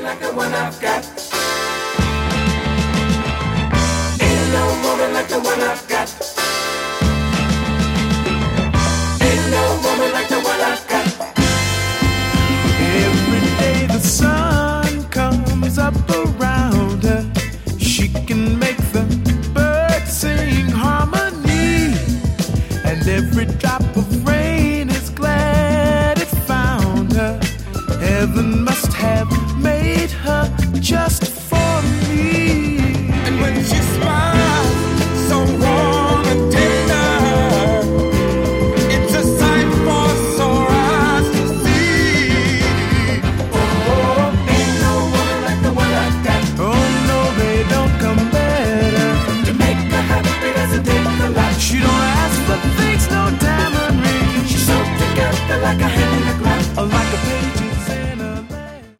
like the one I've got. Ain't no woman like the one I've got. Ain't no woman like the one I've got.